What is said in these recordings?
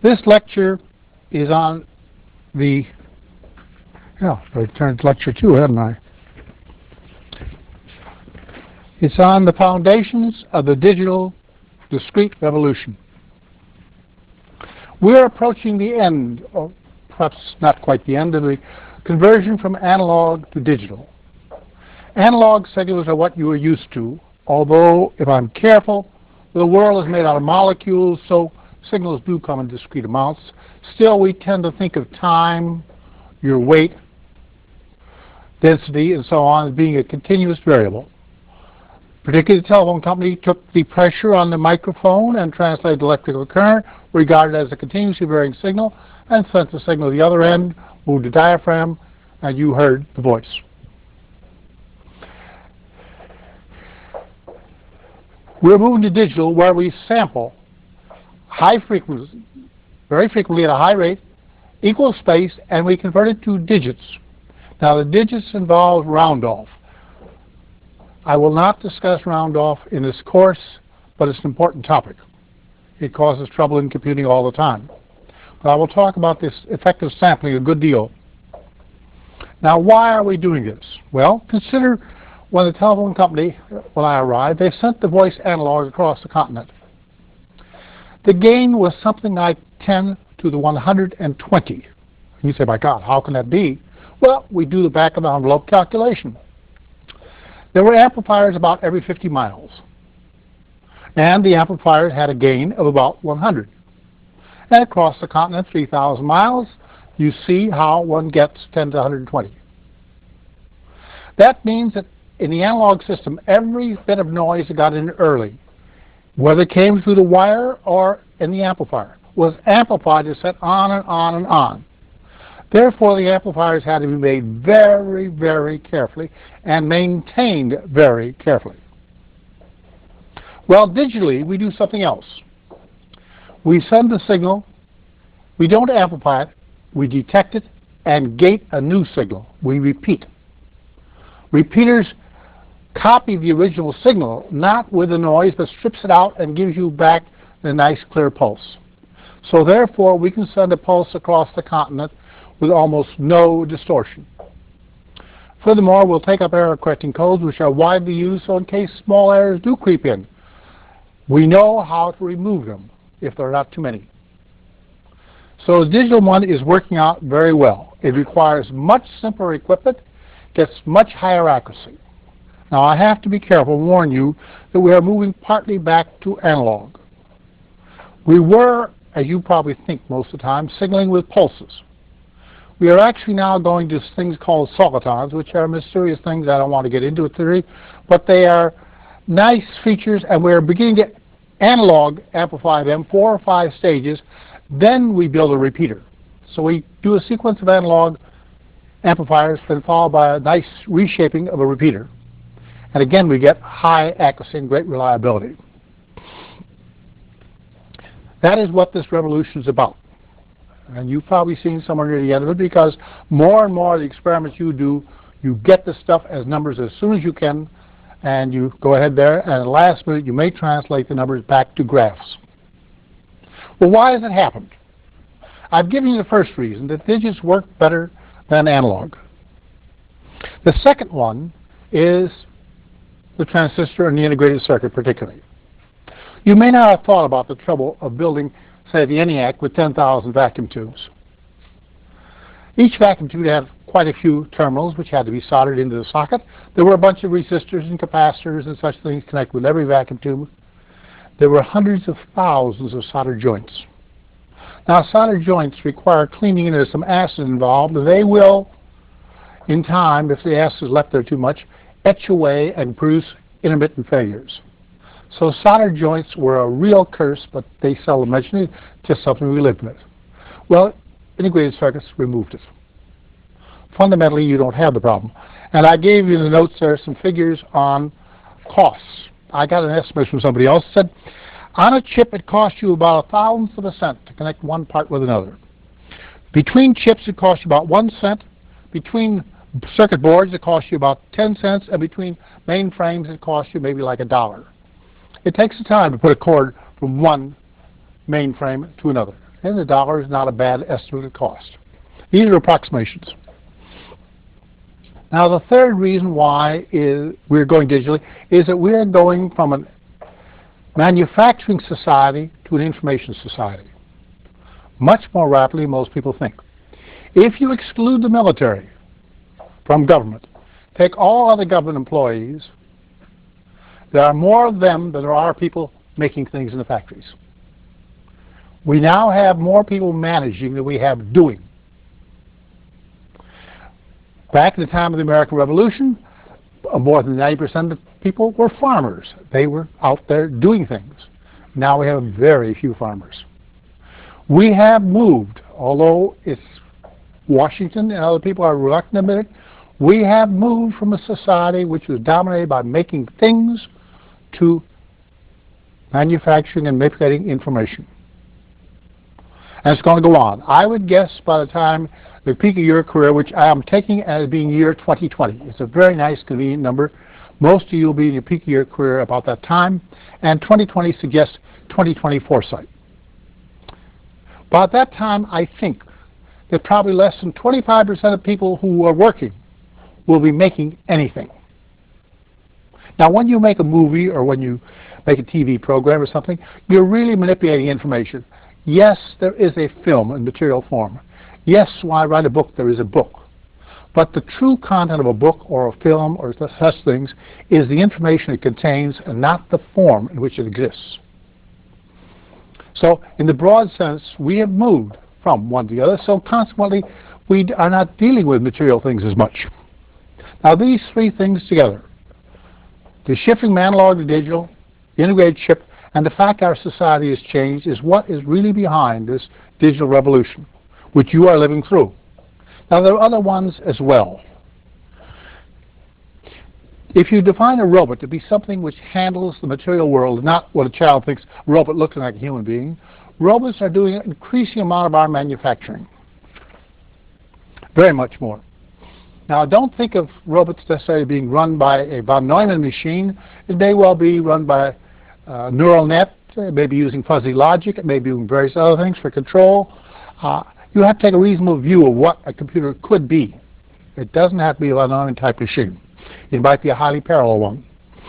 This lecture is on the, I turned to lecture 2, hadn't I? It's on the foundations of the digital discrete revolution. We're approaching the end, or perhaps not quite the end, of the conversion from analog to digital. Analog signals are what you are used to, although, if I'm careful, the world is made out of molecules, so signals do come in discrete amounts. Still, we tend to think of time, your weight, density, and so on as being a continuous variable. Particularly the telephone company took the pressure on the microphone and translated electrical current, regarded as a continuously varying signal, and sent the signal to the other end, moved the diaphragm, and you heard the voice. We're moving to digital, where we sample high frequency, very frequently at a high rate, equal space, and we convert it to digits. Now, the digits involve round-off. I will not discuss round-off in this course, but it's an important topic. It causes trouble in computing all the time. But I will talk about this effective sampling a good deal. Now, why are we doing this? Well, consider when the telephone company, when I arrived, they sent the voice analogs across the continent. The gain was something like 10 to the 120. You say, my God, how can that be? Well, we do the back of the envelope calculation. There were amplifiers about every 50 miles. And the amplifiers had a gain of about 100. And across the continent, 3,000 miles, you see how one gets 10 to 120. That means that in the analog system, every bit of noise that got in early, whether it came through the wire or in the amplifier, was amplified and sent on and on and on. Therefore, the amplifiers had to be made very, very carefully and maintained very carefully. Well, digitally, we do something else. We send the signal, we don't amplify it, we detect it, and gate a new signal. We repeat. Repeaters copy the original signal, not with the noise, but strips it out and gives you back the nice clear pulse. So therefore, we can send a pulse across the continent with almost no distortion. Furthermore, we'll take up error correcting codes, which are widely used, so in case small errors do creep in, we know how to remove them if there are not too many. So the digital one is working out very well. It requires much simpler equipment, gets much higher accuracy. Now, I have to be careful and warn you that we are moving partly back to analog. We were, as you probably think most of the time, signaling with pulses. We are actually now going to things called solitons, which are mysterious things. I don't want to get into it today, but they are nice features, and we're beginning to analog amplify them 4 or 5 stages. Then we build a repeater. So we do a sequence of analog amplifiers, then followed by a nice reshaping of a repeater. And again, we get high accuracy and great reliability. That is what this revolution is about. And you've probably seen somewhere near the end of it, because more and more of the experiments you do, you get the stuff as numbers as soon as you can, and you go ahead there, and at the last minute you may translate the numbers back to graphs. Well, why has it happened? I've given you the first reason, that digits work better than analog. The second one is the transistor and the integrated circuit particularly. You may not have thought about the trouble of building, say, the ENIAC with 10,000 vacuum tubes. Each vacuum tube had quite a few terminals which had to be soldered into the socket. There were a bunch of resistors and capacitors and such things connected with every vacuum tube. There were hundreds of thousands of solder joints. Now, solder joints require cleaning, and there's some acid involved. They will, in time, if the acid is left there too much, etch away and produce intermittent failures. So solder joints were a real curse, but they seldom mention it, just something we lived with. Well, integrated circuits removed it. Fundamentally, you don't have the problem. And I gave you in the notes there some figures on costs. I got an estimate from somebody else that said, on a chip it costs you about 1,000th of a cent to connect one part with another. Between chips it costs you about 1 cent. Between circuit boards it costs you about 10 cents. And between mainframes it costs you maybe like $1. It takes the time to put a cord from one mainframe to another. and the dollar is not a bad estimate of cost. These are approximations. Now, the third reason why we're going digitally is that we're going from a manufacturing society to an information society much more rapidly than most people think. If you exclude the military from government, take all other government employees, there are more of them than there are people making things in the factories. We now have more people managing than we have doing. Back in the time of the American Revolution, more than 90% of people were farmers. They were out there doing things. Now we have very few farmers. We have moved, although it's Washington and other people are reluctant to admit it, we have moved from a society which was dominated by making things to manufacturing and manipulating information. And it's going to go on. I would guess by the time the peak of your career, which I am taking as being year 2020. It's a very nice, convenient number. Most of you will be in your peak of your career about that time, and 2020 suggests 2020 foresight. By that time, I think that probably less than 25% of people who are working will be making anything. Now, when you make a movie or when you make a TV program or something, you're really manipulating information. Yes, there is a film in material form. Yes, when I write a book, there is a book. But the true content of a book or a film or such things is the information it contains and not the form in which it exists. So, in the broad sense, we have moved from one to the other, so consequently, we are not dealing with material things as much. Now, these three things together, the shifting from analog to digital, the integrated chip, and the fact our society has changed is what is really behind this digital revolution, which you are living through. Now, there are other ones as well. If you define a robot to be something which handles the material world, not what a child thinks a robot looks like a human being, robots are doing an increasing amount of our manufacturing. Very much more. Now, don't think of robots necessarily being run by a von Neumann machine. It may well be run by a neural net. It may be using fuzzy logic. It may be doing various other things for control. You have to take a reasonable view of what a computer could be. It doesn't have to be a von Neumann type machine. It might be a highly parallel one.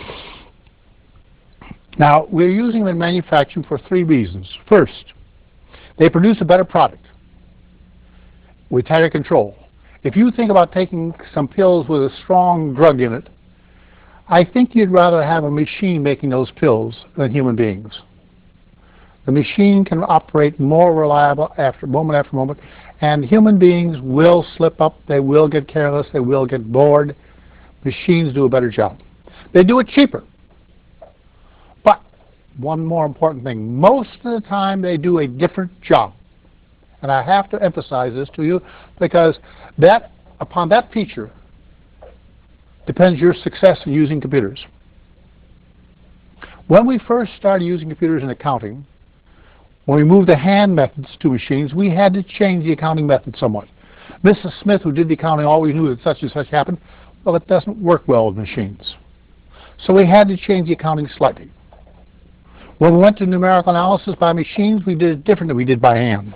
Now, we're using them in manufacturing for three reasons. First, they produce a better product with tighter control. If you think about taking some pills with a strong drug in it, I think you'd rather have a machine making those pills than human beings. The machine can operate more reliable after moment, and human beings will slip up, they will get careless, they will get bored. Machines do a better job. They do it cheaper. But one more important thing, most of the time they do a different job. And I have to emphasize this to you because upon that feature depends your success in using computers. When we first started using computers in accounting, when we moved the hand methods to machines, we had to change the accounting method somewhat. Mrs. Smith, who did the accounting, always knew that such and such happened. Well, it doesn't work well with machines. So we had to change the accounting slightly. When we went to numerical analysis by machines, we did it different than we did by hand.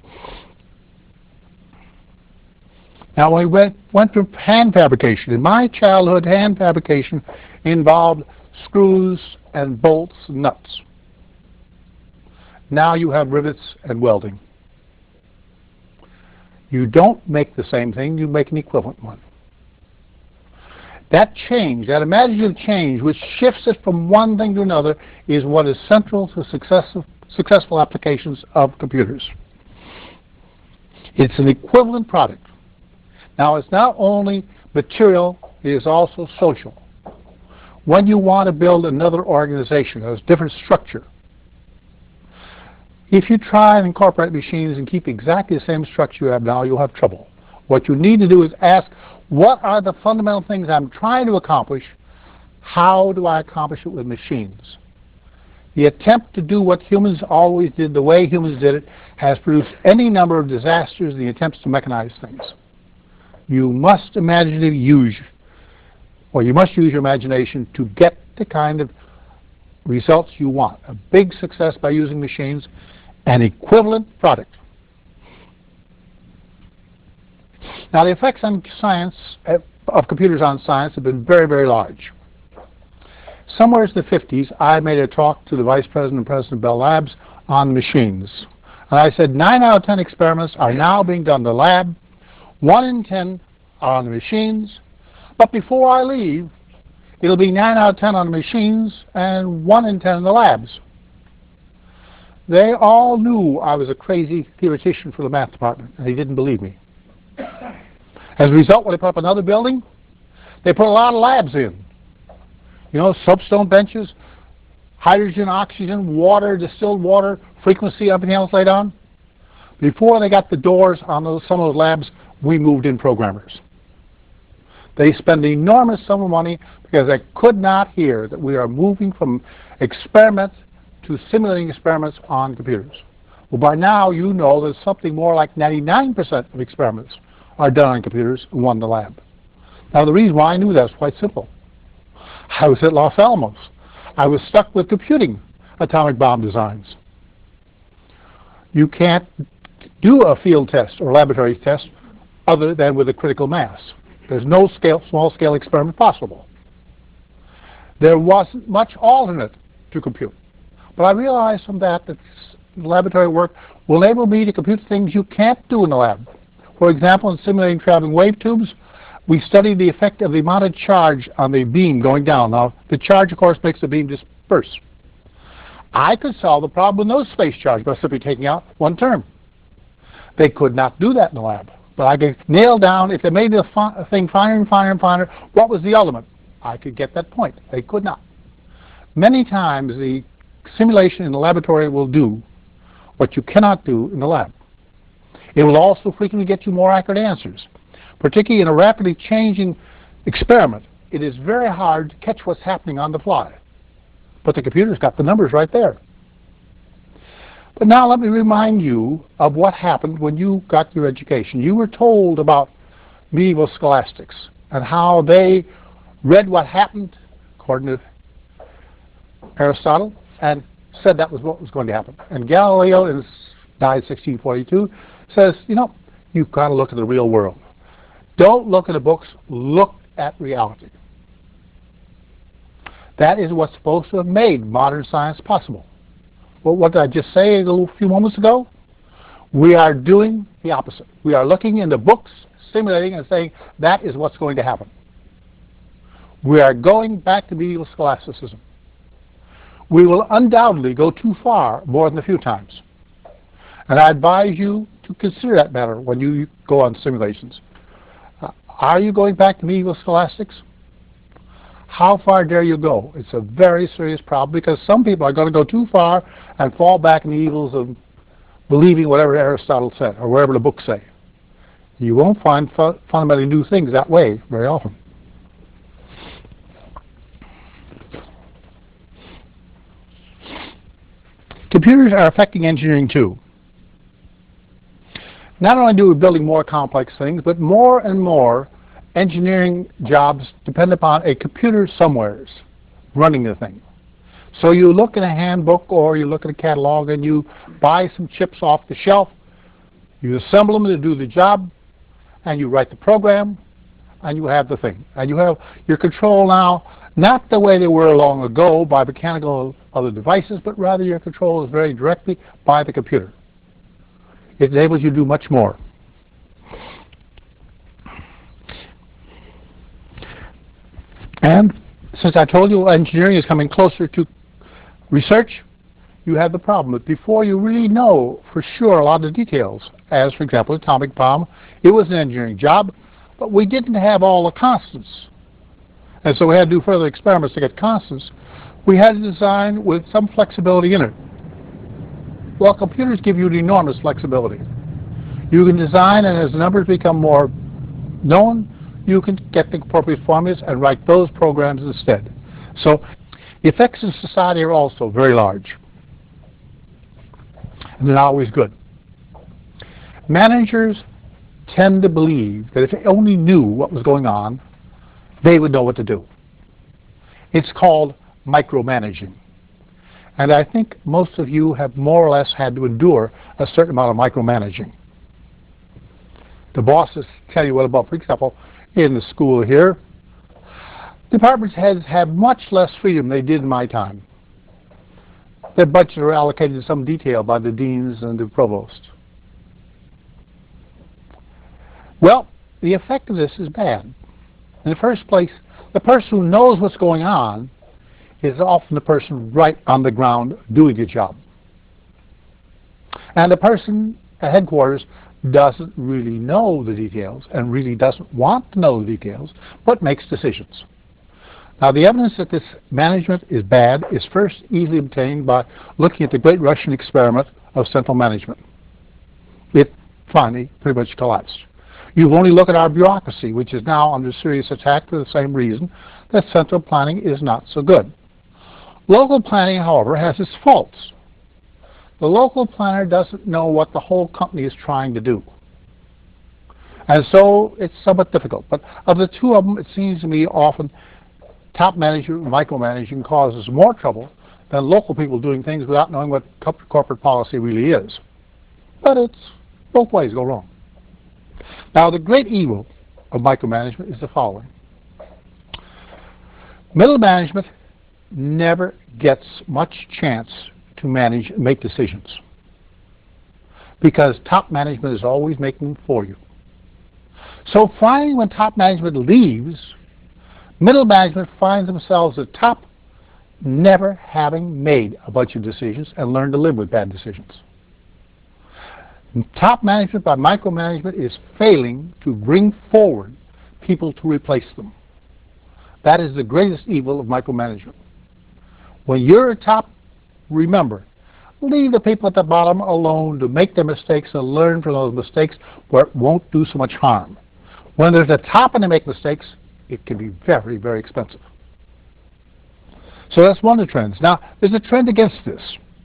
Now, when we went to hand fabrication, in my childhood, hand fabrication involved screws and bolts and nuts. Now you have rivets and welding. You don't make the same thing, you make an equivalent one. That change, that imaginative change, which shifts it from one thing to another, is what is central to successful applications of computers. It's an equivalent product. Now, it's not only material, it is also social. When you want to build another organization, that has a different structure, if you try and incorporate machines and keep exactly the same structure you have now, you'll have trouble. What you need to do is ask, what are the fundamental things I'm trying to accomplish? How do I accomplish it with machines? The attempt to do what humans always did, the way humans did it, has produced any number of disasters in the attempts to mechanize things. You must use your imagination to get the kind of results you want. A big success by using machines, an equivalent product. Now, the effects on science, of computers on science, have been very, very large. Somewhere in the 50s, I made a talk to the Vice President and President of Bell Labs on machines. And I said 9 out of 10 experiments are now being done in the lab, 1 in 10 are on the machines, but before I leave, it'll be 9 out of 10 on the machines and 1 in 10 in the labs. They all knew I was a crazy theoretician for the math department, and they didn't believe me. As a result, when they put up another building, they put a lot of labs in. You know, soapstone benches, hydrogen, oxygen, water, distilled water, frequency, everything else laid on. Before they got the doors on some of those labs, we moved in programmers. They spend an enormous sum of money because they could not hear that we are moving from experiments to simulating experiments on computers. Well, by now you know that something more like 99% of experiments are done on computers and 1 in the lab. Now, the reason why I knew that was quite simple. I was at Los Alamos. I was stuck with computing atomic bomb designs. You can't do a field test or laboratory test other than with a critical mass. There's no small-scale experiment possible. There wasn't much alternate to compute. But I realized from that laboratory work will enable me to compute things you can't do in the lab. For example, in simulating traveling wave tubes, we studied the effect of the amount of charge on the beam going down. Now, the charge, of course, makes the beam disperse. I could solve the problem with no space charge by simply taking out 1 term. They could not do that in the lab. But I could nail down, if they made the thing finer and finer and finer, what was the ultimate? I could get that point. They could not. Many times, the simulation in the laboratory will do what you cannot do in the lab. It will also frequently get you more accurate answers. Particularly in a rapidly changing experiment, it is very hard to catch what's happening on the fly. But the computer's got the numbers right there. But now let me remind you of what happened when you got your education. You were told about medieval scholastics and how they read what happened, according to Aristotle, and said that was what was going to happen. And Galileo, died in 1642, says, you know, you've got to look at the real world. Don't look at the books, look at reality. That is what's supposed to have made modern science possible. Well, what did I just say a few moments ago? We are doing the opposite. We are looking in the books, simulating, and saying that is what's going to happen. We are going back to medieval scholasticism. We will undoubtedly go too far more than a few times. And I advise you to consider that matter when you go on simulations. Are you going back to medieval scholastics? How far dare you go? It's a very serious problem because some people are going to go too far and fall back in the evils of believing whatever Aristotle said or whatever the books say. You won't find fundamentally new things that way very often. Computers are affecting engineering too. Not only do we building more complex things, but more and more engineering jobs depend upon a computer somewheres running the thing. So you look in a handbook or you look at a catalog and you buy some chips off the shelf, you assemble them to do the job, and you write the program, and you have the thing. And you have your control now, not the way they were long ago by mechanical other devices, but rather your control is very directly by the computer. It enables you to do much more. And since I told you engineering is coming closer to research, you have the problem that before you really know for sure a lot of the details, as for example atomic bomb, it was an engineering job, but we didn't have all the constants. And so we had to do further experiments to get constants. We had to design with some flexibility in it. Well, computers give you enormous flexibility. You can design, and as the numbers become more known, you can get the appropriate formulas and write those programs instead. So the effects in society are also very large. And they're not always good. Managers tend to believe that if they only knew what was going on, they would know what to do. It's called micromanaging. And I think most of you have more or less had to endure a certain amount of micromanaging. The bosses tell you what about, for example, in the school here, department heads have much less freedom than they did in my time. Their budgets are allocated in some detail by the deans and the provosts. Well, the effect of this is bad. In the first place, the person who knows what's going on is often the person right on the ground doing the job. And the person at headquarters doesn't really know the details and really doesn't want to know the details, but makes decisions. Now, the evidence that this management is bad is first easily obtained by looking at the great Russian experiment of central management. It finally pretty much collapsed. You only look at our bureaucracy, which is now under serious attack for the same reason that central planning is not so good. Local planning, however, has its faults. The local planner doesn't know what the whole company is trying to do. And so it's somewhat difficult. But of the two of them, it seems to me often top management, micromanaging causes more trouble than local people doing things without knowing what corporate policy really is. But it's both ways go wrong. Now, the great evil of micromanagement is the following. Middle management never gets much chance to manage and make decisions because top management is always making them for you. So finally, when top management leaves, middle management finds themselves at top never having made a bunch of decisions and learned to live with bad decisions. Top management by micromanagement is failing to bring forward people to replace them. That is the greatest evil of micromanagement. When you're at top, remember, leave the people at the bottom alone to make their mistakes and learn from those mistakes where it won't do so much harm. When there's a top and they make mistakes, it can be very, very expensive. So that's one of the trends. Now, there's a trend against this.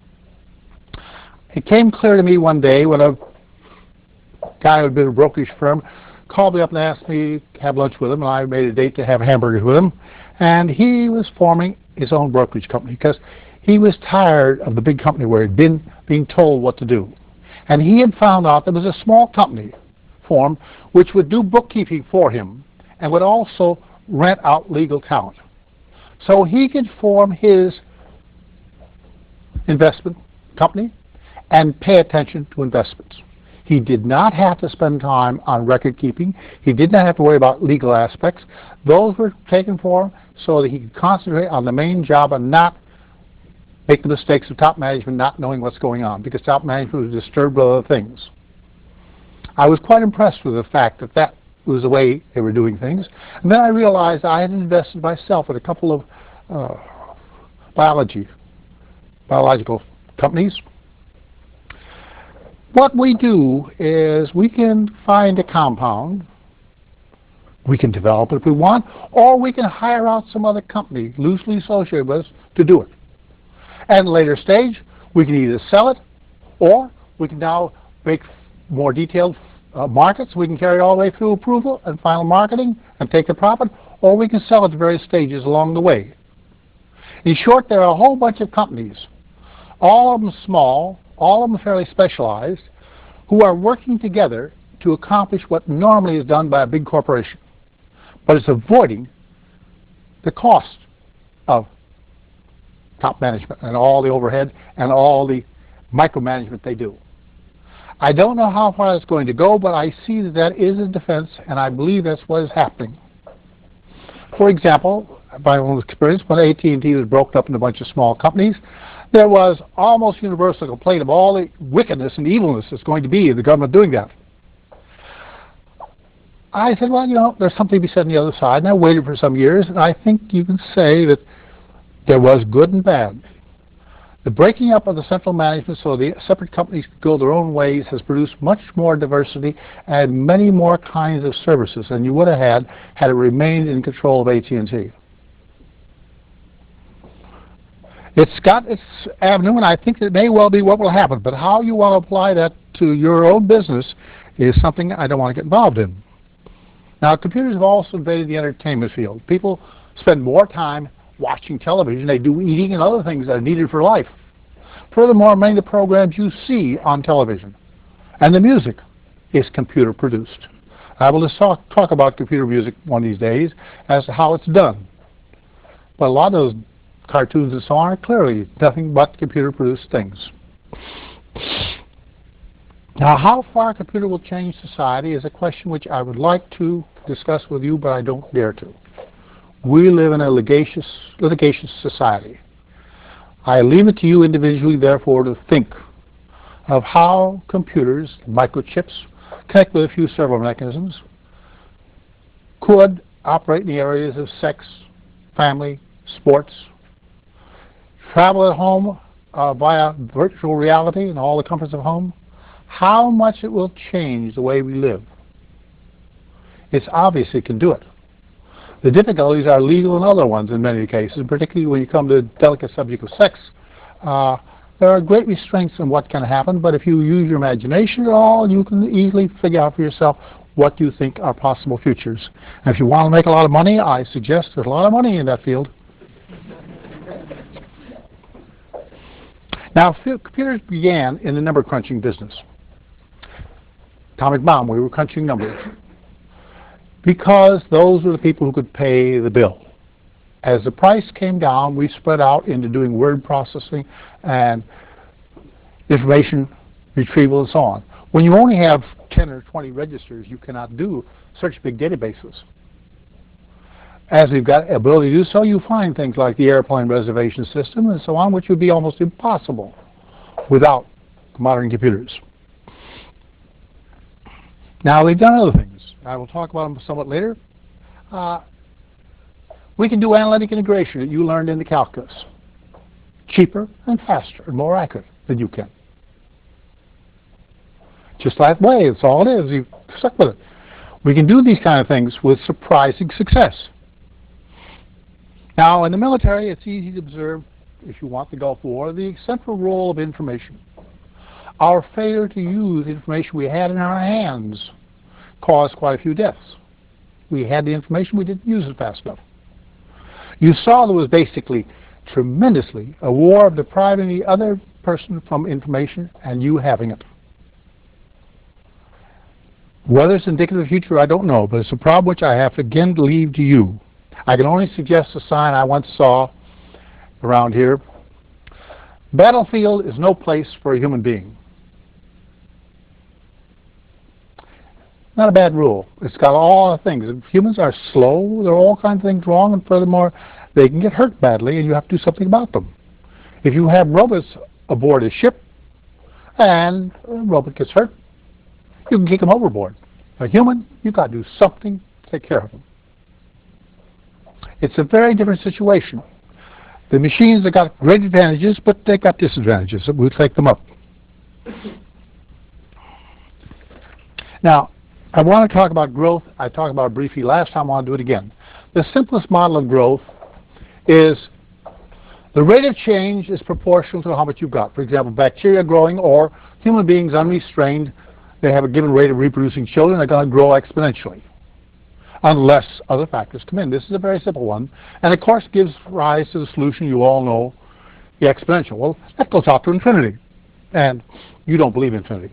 It came clear to me one day when a guy who had been a brokerage firm called me up and asked me to have lunch with him, and I made a date to have hamburgers with him. And he was forming his own brokerage company because he was tired of the big company where he'd been being told what to do. And he had found out there was a small company formed which would do bookkeeping for him and would also rent out legal talent. So he could form his investment company and pay attention to investments. He did not have to spend time on record keeping. He did not have to worry about legal aspects. Those were taken for him so that he could concentrate on the main job and not make the mistakes of top management not knowing what's going on, because top management was disturbed with other things. I was quite impressed with the fact that that was the way they were doing things. And then I realized I had invested myself in a couple of biological companies. What we do is we can find a compound, we can develop it if we want, or we can hire out some other company loosely associated with us to do it. At a later stage, we can either sell it, or we can now make more detailed markets. We can carry it all the way through approval and final marketing and take the profit, or we can sell it at various stages along the way. In short, there are a whole bunch of companies, all of them small, all of them fairly specialized, who are working together to accomplish what normally is done by a big corporation. But it's avoiding the cost of top management and all the overhead and all the micromanagement they do. I don't know how far that's going to go, but I see that that is a defense, and I believe that's what is happening. For example, by my own experience, when AT&T was broken up into a bunch of small companies, there was almost universal complaint of all the wickedness and evilness that's going to be in the government doing that. I said, well, you know, there's something to be said on the other side, and I waited for some years, and I think you can say that there was good and bad. The breaking up of the central management so the separate companies could go their own ways has produced much more diversity and many more kinds of services than you would have had it remained in control of AT&T. It's got its avenue, and I think it may well be what will happen, but how you want to apply that to your own business is something I don't want to get involved in. Now, computers have also invaded the entertainment field. People spend more time watching television. They do eating and other things that are needed for life. Furthermore, many of the programs you see on television and the music is computer produced. I will just talk about computer music one of these days as to how it's done. But a lot of those cartoons and so on are clearly nothing but computer-produced things. Now, how far a computer will change society is a question which I would like to discuss with you, but I don't dare to. We live in a litigious society. I leave it to you individually, therefore, to think of how computers, microchips, connect with a few servo mechanisms, could operate in the areas of sex, family, sports, travel at home via virtual reality and all the comforts of home, how much it will change the way we live. It's obvious it can do it. The difficulties are legal and other ones in many cases, particularly when you come to the delicate subject of sex. There are great restraints on what can happen, but if you use your imagination at all, you can easily figure out for yourself what you think are possible futures. And if you want to make a lot of money, I suggest there's a lot of money in that field. Now, computers began in the number crunching business. Atomic bomb, we were crunching numbers. Because those were the people who could pay the bill. As the price came down, we spread out into doing word processing and information retrieval and so on. When you only have 10 or 20 registers, you cannot do such big databases. As we've got ability to do so, you find things like the airplane reservation system and so on, which would be almost impossible without modern computers. Now, we've done other things. I will talk about them somewhat later. We can do analytic integration that you learned in the calculus. Cheaper and faster and more accurate than you can. Just that way, that's all it is. You've stuck with it. We can do these kind of things with surprising success. Now, in the military, it's easy to observe, if you want the Gulf War, the central role of information. Our failure to use information we had in our hands caused quite a few deaths. We had the information, we didn't use it fast enough. You saw there was basically, tremendously, a war of depriving the other person from information and you having it. Whether it's indicative of the future, I don't know, but it's a problem which I have to again leave to you. I can only suggest a sign I once saw around here. Battlefield is no place for a human being. Not a bad rule. It's got all the things. If humans are slow, there are all kinds of things wrong, and furthermore, they can get hurt badly, and you have to do something about them. If you have robots aboard a ship, and a robot gets hurt, you can kick them overboard. A human, you've got to do something to take care of them. It's a very different situation. The machines have got great advantages, but they've got disadvantages. We'll take them up. Now, I want to talk about growth. I talked about it briefly last time. I want to do it again. The simplest model of growth is the rate of change is proportional to how much you've got. For example, bacteria growing or human beings unrestrained, they have a given rate of reproducing children, they're going to grow exponentially unless other factors come in. This is a very simple one, and of course gives rise to the solution you all know, the exponential. Well, that goes out to infinity, and you don't believe in infinity.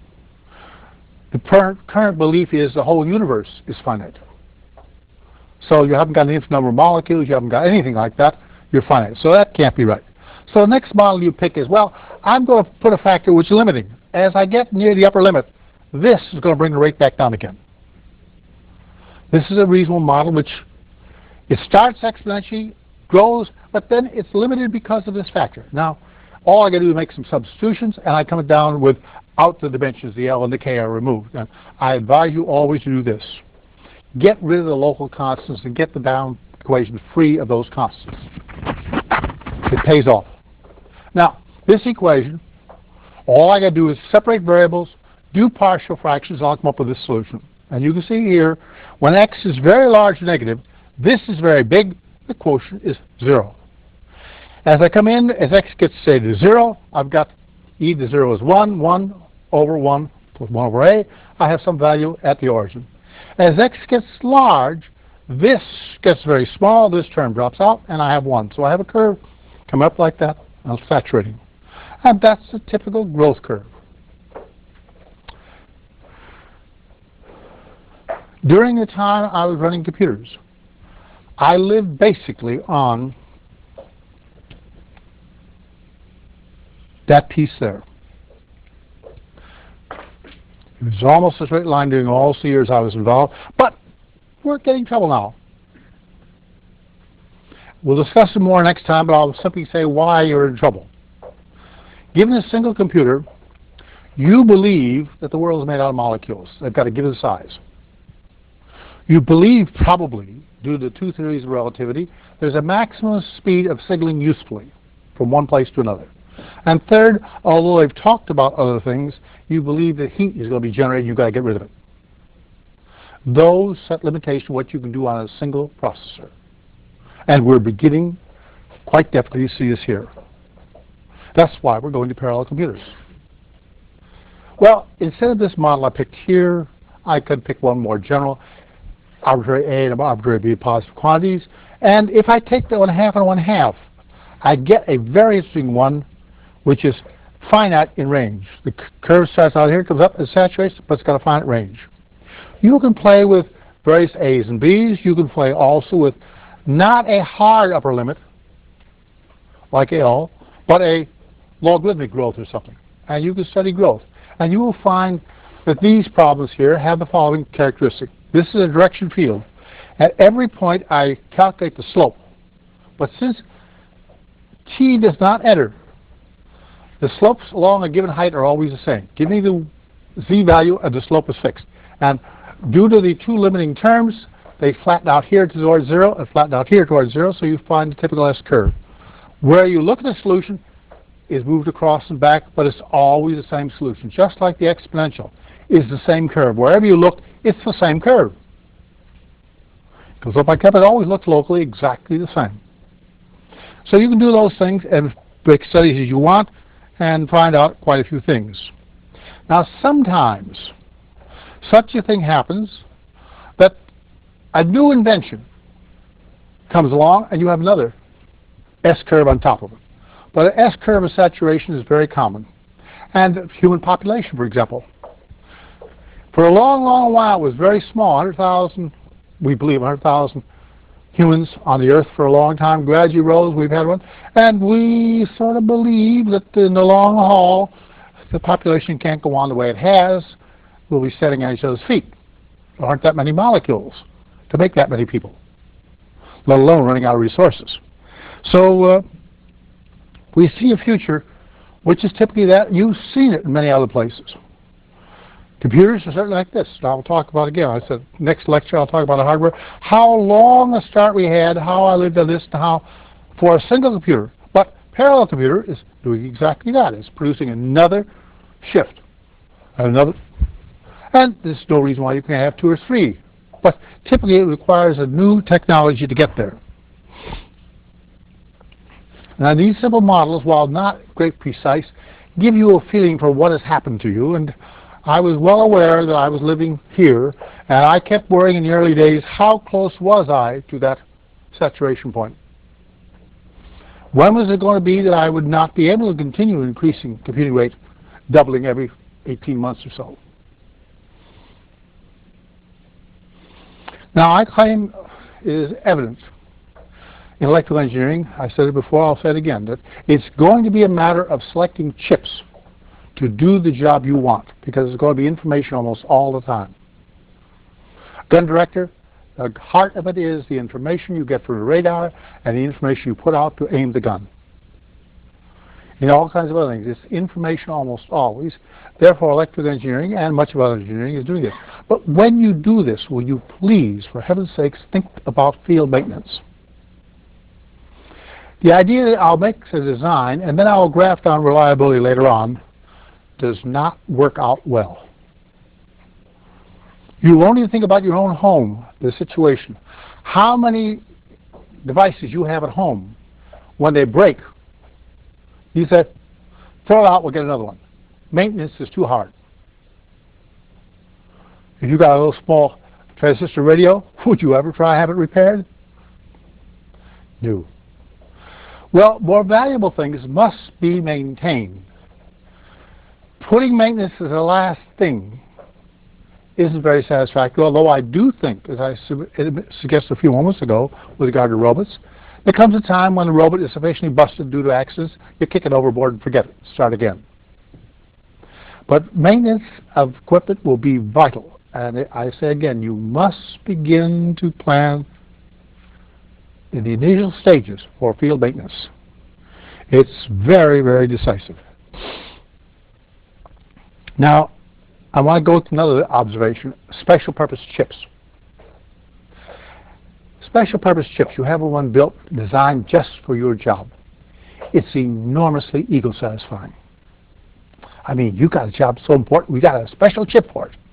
The current belief is the whole universe is finite. So you haven't got an infinite number of molecules, you haven't got anything like that, you're finite. So that can't be right. So the next model you pick is, well, I'm going to put a factor which is limiting. As I get near the upper limit, this is going to bring the rate back down again. This is a reasonable model which it starts exponentially, grows, but then it's limited because of this factor. Now, all I got to do is make some substitutions, and I come down without the dimensions, the L and the K are removed. And I advise you always to do this. Get rid of the local constants and get the bound equation free of those constants. It pays off. Now, this equation, all I got to do is separate variables, do partial fractions, and I'll come up with this solution. And you can see here, when x is very large negative, this is very big, the quotient is 0. As I come in, as x gets, say, to 0, I've got e to 0 is 1, 1 over 1 plus 1 over a. I have some value at the origin. As x gets large, this gets very small, this term drops out, and I have 1. So I have a curve coming up like that, and it's saturating. And that's a typical growth curve. During the time I was running computers, I lived basically on that piece there. It was almost a straight line during all the years I was involved, but we're getting trouble now. We'll discuss it more next time, but I'll simply say why you're in trouble. Given a single computer, you believe that the world is made out of molecules. They've got a given size. You believe, probably, due to the two theories of relativity, there's a maximum speed of signaling usefully from one place to another. And third, although they've talked about other things, you believe that heat is going to be generated, you've got to get rid of it. Those set limitations of what you can do on a single processor. And we're beginning quite definitely to see this here. That's why we're going to parallel computers. Well, instead of this model I picked here, I could pick one more general, arbitrary A and arbitrary B positive quantities. And if I take the 1/2 and 1/2, I get a very interesting one, which is finite in range. The curve starts out here, comes up, it saturates, but it's got a finite range. You can play with various A's and B's. You can play also with not a hard upper limit, like L, but a logarithmic growth or something. And you can study growth. And you will find that these problems here have the following characteristic. This is a direction field. At every point, I calculate the slope. But since t does not enter, the slopes along a given height are always the same. Give me the z value and the slope is fixed. And due to the two limiting terms, they flatten out here towards 0 and flatten out here towards 0, so you find the typical S curve. Where you look at the solution is moved across and back, but it's always the same solution. Just like the exponential is the same curve. Wherever you look, it's the same curve. Goes up like that, it always looks locally exactly the same. So you can do those things and make studies as you want and find out quite a few things. Now sometimes such a thing happens that a new invention comes along and you have another S-curve on top of it. But an S-curve of saturation is very common. And human population, for example. For a long, long while, it was very small, 100,000, we believe 100,000 humans on the Earth for a long time. Gradually rose, we've had one. And we sort of believe that in the long haul, the population can't go on the way it has. We'll be sitting at each other's feet. There aren't that many molecules to make that many people, let alone running out of resources. So we see a future which is typically that. You've seen it in many other places. Computers are certainly like this. I'll talk about it again. I said next lecture I'll talk about the hardware. How long a start we had, how I lived on this, and how for a single computer. But parallel computer is doing exactly that. It's producing another shift. And there's no reason why you can't have 2 or 3. But typically it requires a new technology to get there. Now these simple models, while not great precise, give you a feeling for what has happened to you. And I was well aware that I was living here, and I kept worrying in the early days, how close was I to that saturation point? When was it going to be that I would not be able to continue increasing computing rate, doubling every 18 months or so? Now I claim it is evident in electrical engineering, I said it before, I'll say it again, that it's going to be a matter of selecting chips to do the job you want, because there's going to be information almost all the time. Gun director, the heart of it is the information you get from the radar and the information you put out to aim the gun. And all kinds of other things. It's information almost always. Therefore, electrical engineering and much of other engineering is doing this. But when you do this, will you please, for heaven's sakes, think about field maintenance? The idea that I'll make a design and then I'll graft on reliability later on does not work out well. You won't even think about your own home, the situation. How many devices you have at home, when they break, you say, throw it out, we'll get another one. Maintenance is too hard. If you got a little small transistor radio, would you ever try to have it repaired? No. Well, more valuable things must be maintained. Putting maintenance as the last thing isn't very satisfactory, although I do think, as I suggested a few moments ago with regard to robots, there comes a time when the robot is sufficiently busted due to accidents, you kick it overboard and forget it, start again. But maintenance of equipment will be vital. And I say again, you must begin to plan in the initial stages for field maintenance. It's very, very decisive. Now, I want to go to another observation, special purpose chips. Special purpose chips, you have one built, designed just for your job. It's enormously ego satisfying. I mean, you got a job so important, we got a special chip for it.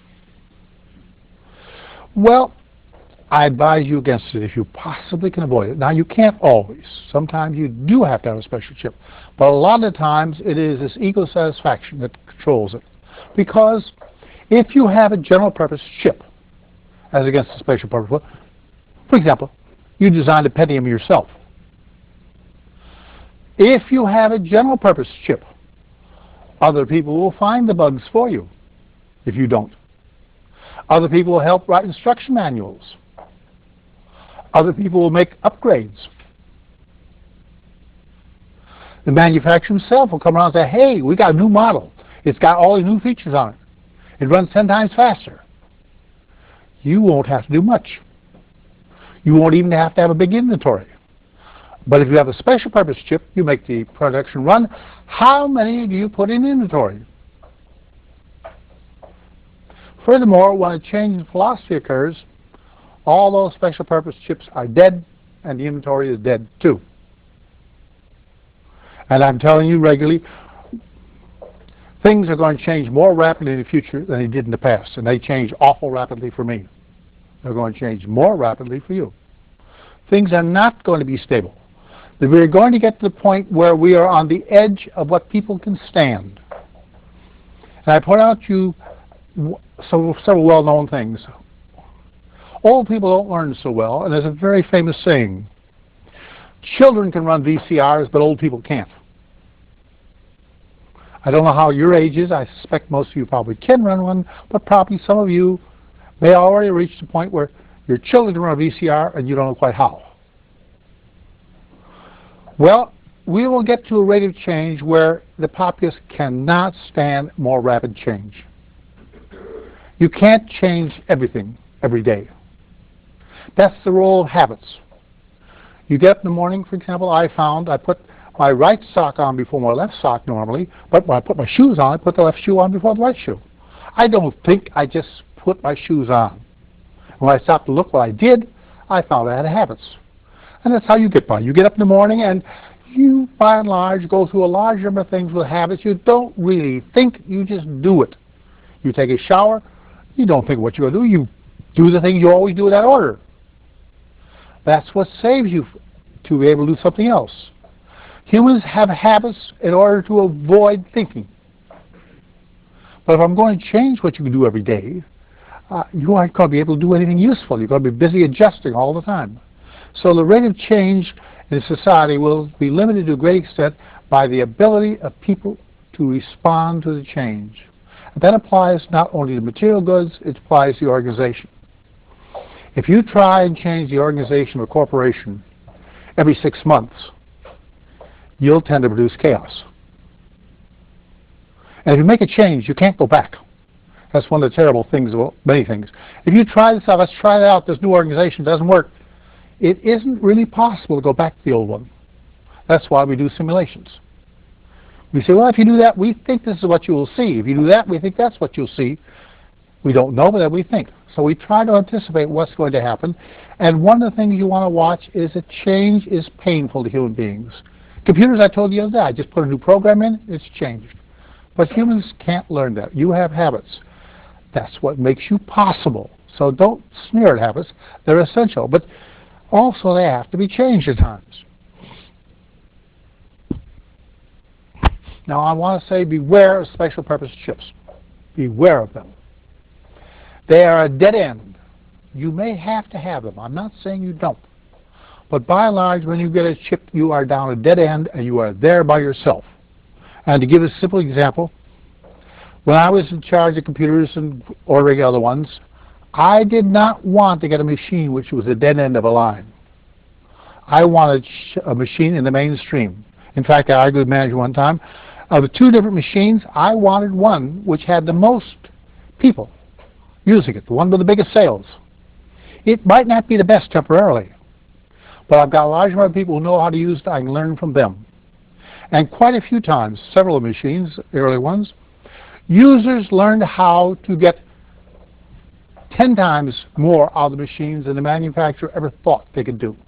Well, I advise you against it if you possibly can avoid it. Now, you can't always. Sometimes you do have to have a special chip. But a lot of the times, it is this ego satisfaction that controls it. Because if you have a general purpose chip, as against a special purpose one, for example, you designed a Pentium yourself. If you have a general purpose chip, other people will find the bugs for you if you don't. Other people will help write instruction manuals. Other people will make upgrades. The manufacturer himself will come around and say, hey, we got a new model. It's got all these new features on it. It runs 10 times faster. You won't have to do much. You won't even have to have a big inventory. But if you have a special purpose chip, you make the production run. How many do you put in inventory? Furthermore, when a change in philosophy occurs, all those special purpose chips are dead, and the inventory is dead too. And I'm telling you regularly, things are going to change more rapidly in the future than they did in the past, and they change awful rapidly for me. They're going to change more rapidly for you. Things are not going to be stable. We're going to get to the point where we are on the edge of what people can stand. And I point out to you several well-known things. Old people don't learn so well, and there's a very famous saying, children can run VCRs, but old people can't. I don't know how your age is. I suspect most of you probably can run one, but probably some of you may already reach the point where your children can run a VCR and you don't know quite how. Well, we will get to a rate of change where the populace cannot stand more rapid change. You can't change everything every day. That's the role of habits. You get up in the morning, for example, I put my right sock on before my left sock normally, but when I put my shoes on, I put the left shoe on before the right shoe. I don't think, I just put my shoes on. When I stopped to look what I did, I found I had habits. And that's how you get by. You get up in the morning and you, by and large, go through a large number of things with habits. You don't really think, you just do it. You take a shower, you don't think what you're going to do. You do the things you always do in that order. That's what saves you to be able to do something else. Humans have habits in order to avoid thinking. But if I'm going to change what you can do every day, you aren't going to be able to do anything useful. You're going to be busy adjusting all the time. So the rate of change in society will be limited to a great extent by the ability of people to respond to the change. And that applies not only to material goods, it applies to the organization. If you try and change the organization of a corporation every 6 months, you'll tend to produce chaos. And if you make a change, you can't go back. That's one of the terrible things about many things. If you try this out, let's try it out, this new organization doesn't work, it isn't really possible to go back to the old one. That's why we do simulations. We say, well, if you do that, we think this is what you will see. If you do that, we think that's what you'll see. We don't know, but that we think. So we try to anticipate what's going to happen. And one of the things you want to watch is that change is painful to human beings. Computers, I told you the other day, I just put a new program in, it's changed. But humans can't learn that. You have habits. That's what makes you possible. So don't sneer at habits. They're essential. But also they have to be changed at times. Now I want to say beware of special purpose chips. Beware of them. They are a dead end. You may have to have them. I'm not saying you don't. But by and large, when you get a chip, you are down a dead end and you are there by yourself. And to give a simple example, When I was in charge of computers and ordering other ones, I did not want to get a machine which was a dead end of a line. I wanted a machine in the mainstream. In fact, I argued with the manager one time, of the two different machines, I wanted one which had the most people using it, the one with the biggest sales. It might not be the best temporarily, but I've got a large number of people who know how to use it. I can learn from them. And quite a few times, several of the machines, the early ones, users learned how to get 10 times more out of the machines than the manufacturer ever thought they could do.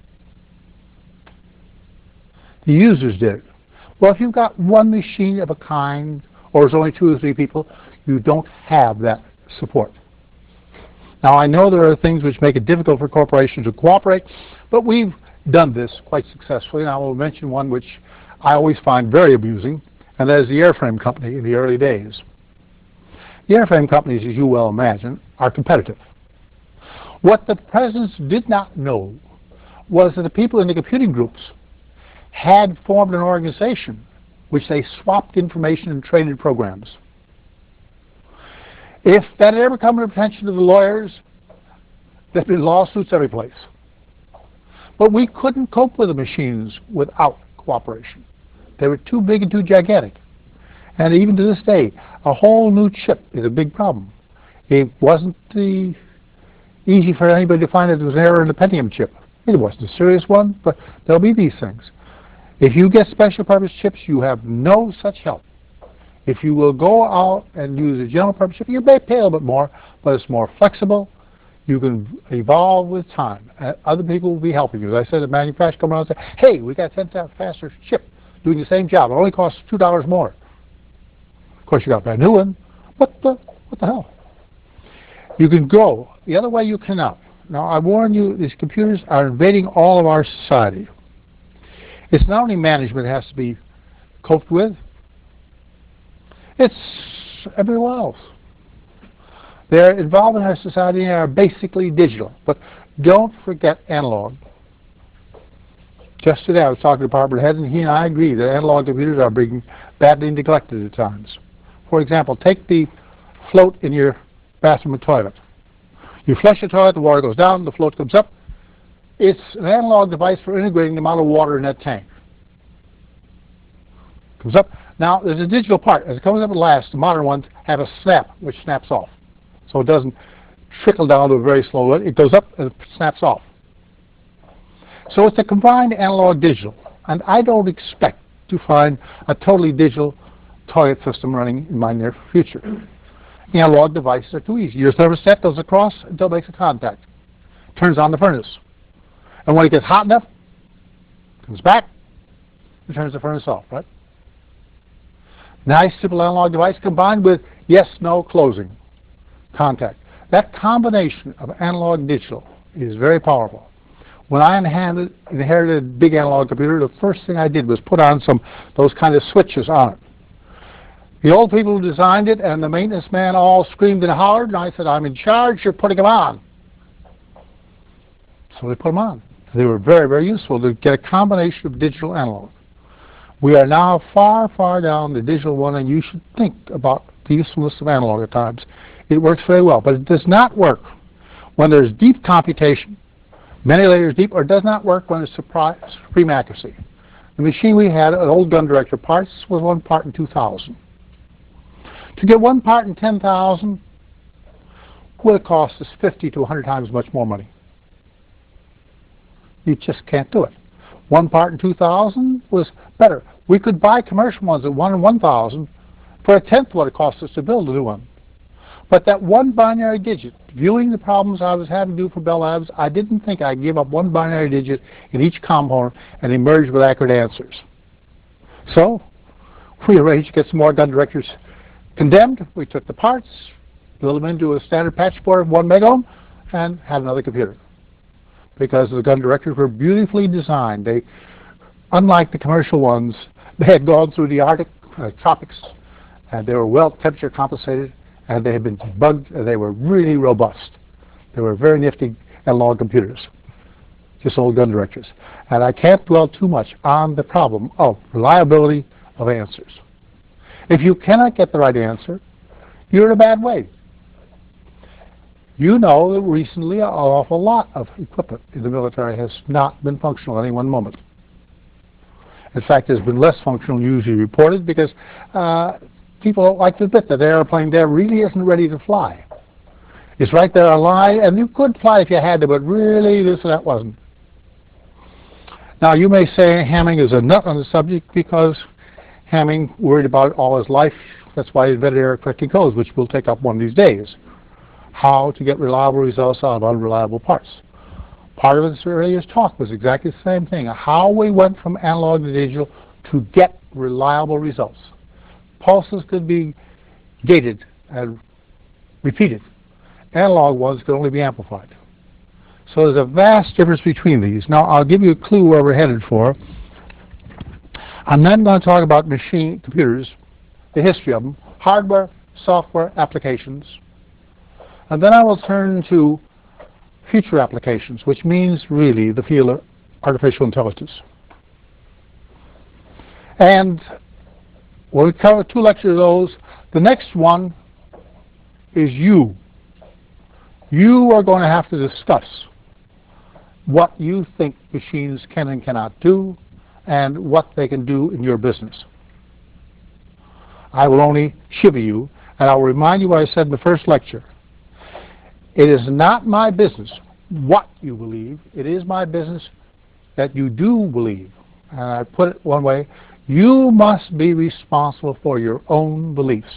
The users did it. Well, if you've got one machine of a kind, or there's only 2 or 3 people, you don't have that support. Now, I know there are things which make it difficult for corporations to cooperate, but we've done this quite successfully, and I will mention one which I always find very amusing, and that is the airframe company in the early days. The airframe companies, as you well imagine, are competitive. What the presidents did not know was that the people in the computing groups had formed an organization which they swapped information and traded programs. If that had ever come to the attention of the lawyers, there'd been lawsuits every place. But we couldn't cope with the machines without cooperation. They were too big and too gigantic. And even to this day, a whole new chip is a big problem. It wasn't easy for anybody to find that there was an error in the Pentium chip. It wasn't a serious one, but there'll be these things. If you get special purpose chips, you have no such help. If you will go out and use a general purpose chip, you may pay a little bit more, but it's more flexible. You can evolve with time. Other people will be helping you. As I said, the manufacturer come around and say, hey, we got a 10 times faster chip doing the same job. It only costs $2 more. Of course, you got a brand new one. What the hell? You can go the other way you cannot. Now, I warn you, these computers are invading all of our society. It's not only management that has to be coped with, it's everyone else. They're involved in our society and are basically digital. But don't forget analog. Just today I was talking to department head, and he and I agree that analog computers are being badly neglected at times. For example, take the float in your bathroom and toilet. You flush the toilet, the water goes down, the float comes up. It's an analog device for integrating the amount of water in that tank. Comes up. Now, there's a digital part. As it comes up at last, the modern ones have a snap, which snaps off. So it doesn't trickle down to a very slow rate. It goes up and it snaps off. So it's a combined analog-digital. And I don't expect to find a totally digital toilet system running in my near future. Analog devices are too easy. Your thermostat goes across until it makes a contact. Turns on the furnace. And when it gets hot enough, it comes back and turns the furnace off, right? Nice, simple analog device combined with yes, no, closing, contact. That combination of analog digital is very powerful. When I inherited a big analog computer, the first thing I did was put on those kind of switches on it. The old people who designed it and the maintenance man all screamed and hollered, and I said, I'm in charge, you're putting them on. So they put them on. They were very, very useful to get a combination of digital analog. We are now far, far down the digital one, and you should think about the usefulness of analog at times. It works very well, but it does not work when there's deep computation, many layers deep, or it does not work when it's supreme accuracy. The machine we had, an old gun director parts, was 1 part in 2,000. To get 1 part in 10,000 would have cost us 50 to 100 times much more money. You just can't do it. 1 part in 2,000 was better. We could buy commercial ones at 1 in 1,000 for a tenth what it cost us to build a new one. But that one binary digit, viewing the problems I was having to do for Bell Labs, I didn't think I'd give up one binary digit in each component and emerge with accurate answers. So we arranged to get some more gun directors condemned. We took the parts, built them into a standard patch board of 1 megohm, and had another computer. Because the gun directors were beautifully designed. They, unlike the commercial ones, they had gone through the Arctic tropics, and they were well temperature compensated, and they had been debugged, and they were really robust. They were very nifty analog computers, just old gun directors. And I can't dwell too much on the problem of reliability of answers. If you cannot get the right answer, you're in a bad way. You know that recently an awful lot of equipment in the military has not been functional at any one moment. In fact, there's been less functional usually reported because people don't like to admit that the airplane there really isn't ready to fly. It's right there on line, and you could fly if you had to, but really this and that wasn't. Now, you may say Hamming is a nut on the subject because Hamming worried about it all his life. That's why he invented error correcting codes, which we'll take up one of these days. How to get reliable results out of unreliable parts. Part of his earlier talk was exactly the same thing, how we went from analog to digital to get reliable results. Pulses could be gated and repeated. Analog ones could only be amplified. So there's a vast difference between these. Now, I'll give you a clue where we're headed for. I'm then going to talk about machine computers, the history of them, hardware, software, applications. And then I will turn to future applications, which means really the field of artificial intelligence. And we'll cover 2 lectures of those. The next one is you. You are going to have to discuss what you think machines can and cannot do and what they can do in your business. I will only shiver you, and I'll remind you what I said in the first lecture. It is not my business what you believe. It is my business that you do believe. And I put it one way, you must be responsible for your own beliefs.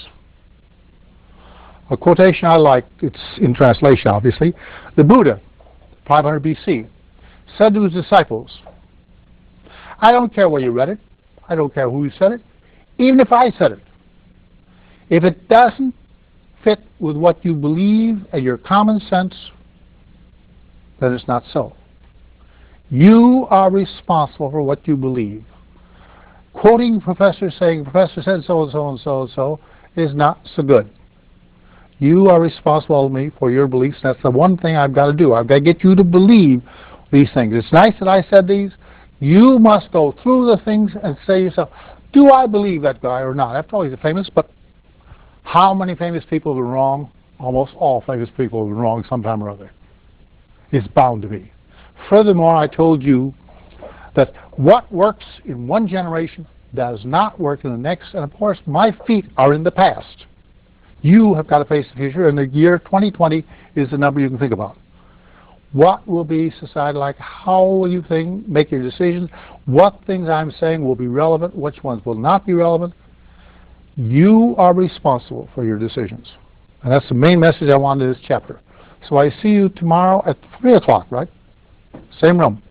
A quotation I like, it's in translation obviously, the Buddha, 500 BC, said to his disciples, I don't care where you read it, I don't care who said it, even if I said it. If it doesn't fit with what you believe and your common sense, then it's not so. You are responsible for what you believe. Quoting professors saying, Professor said so and so and so and so, is not so good. You are responsible to me for your beliefs. That's the one thing I've got to do. I've got to get you to believe these things. It's nice that I said these. You must go through the things and say to yourself, do I believe that guy or not? After all, he's famous, but how many famous people have been wrong? Almost all famous people have been wrong sometime or other. It's bound to be. Furthermore, I told you that what works in one generation does not work in the next, and of course, my feet are in the past. You have got to face the future, and the year 2020 is the number you can think about. What will be society like? How will you make your decisions? What things I'm saying will be relevant? Which ones will not be relevant? You are responsible for your decisions. And that's the main message I wanted in this chapter. So I see you tomorrow at 3 o'clock, right? Same room.